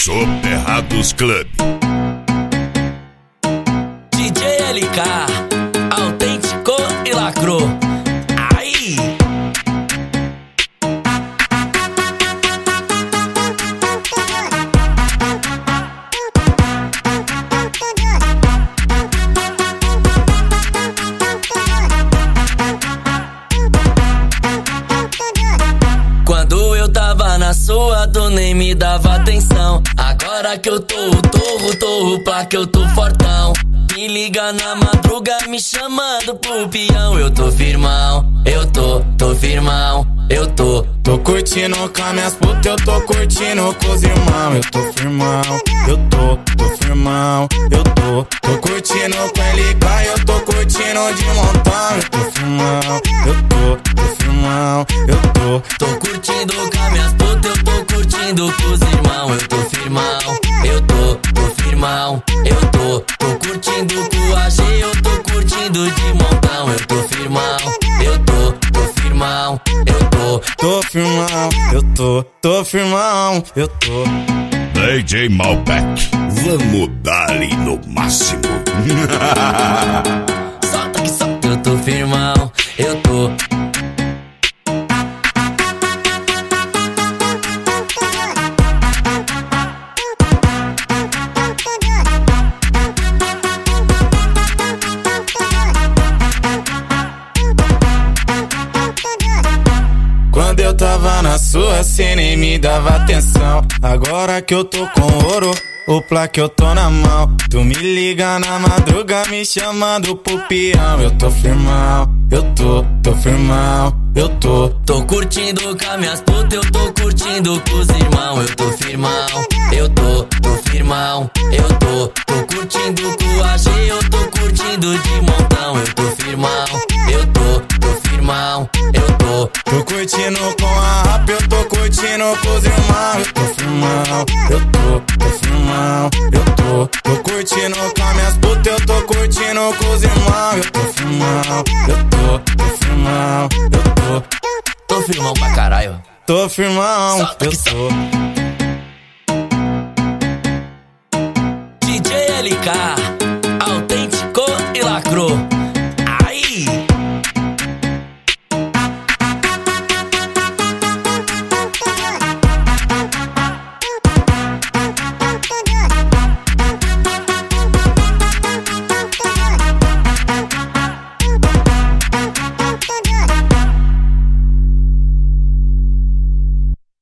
Soperrados Club. DJ LK, autêntico e lacrou. Aí! Quando eu tava na sua, tu nem me dava atenção. Agora que eu tô pra que eu tô fortão. Me liga na madruga me chamando pro peão. Eu tô firmão, eu tô firmão, eu tô curtindo com as minhas putas, eu tô curtindo com os irmãos. Eu tô firmão, eu tô firmão, eu tô curtindo com LK, eu tô curtindo de montão. Eu tô firmão, eu tô firmão, eu tô curtindo com as minhas putas, eu tô curtindo com os irmãos. Eu tô firmão, eu tô firmão, eu tô curtindo com a G, eu tô curtindo de montão. Eu tô firmão, eu tô firmão, eu tô firmão, eu tô firmão, eu tô. DJ Malbec, vamos dar-lhe no máximo. Solta que solta, eu tô firmão, eu tô. Quando eu tava na sua, cê nem me dava atenção. Agora que eu tô com ouro, o plaque eu tô na mão. Tu me liga na madruga me chamando pro peão. Eu tô firmão, eu tô firmão, eu tô curtindo com as minhas putas, eu tô curtindo com os irmãos. Eu tô firmão, eu tô firmão, eu tô curtindo com a G, eu tô curtindo de montão. Eu tô firmão, eu tô firmão, eu tô curtindo com a rap, eu tô curtindo com os irmãos. Eu tô firmão, eu tô firmão, eu tô curtindo com as minhas putas, eu tô curtindo com os irmãos. Eu tô firmão, eu tô firmão, eu tô firmão pra caralho. Tô firmão, solta eu tô. DJ LK.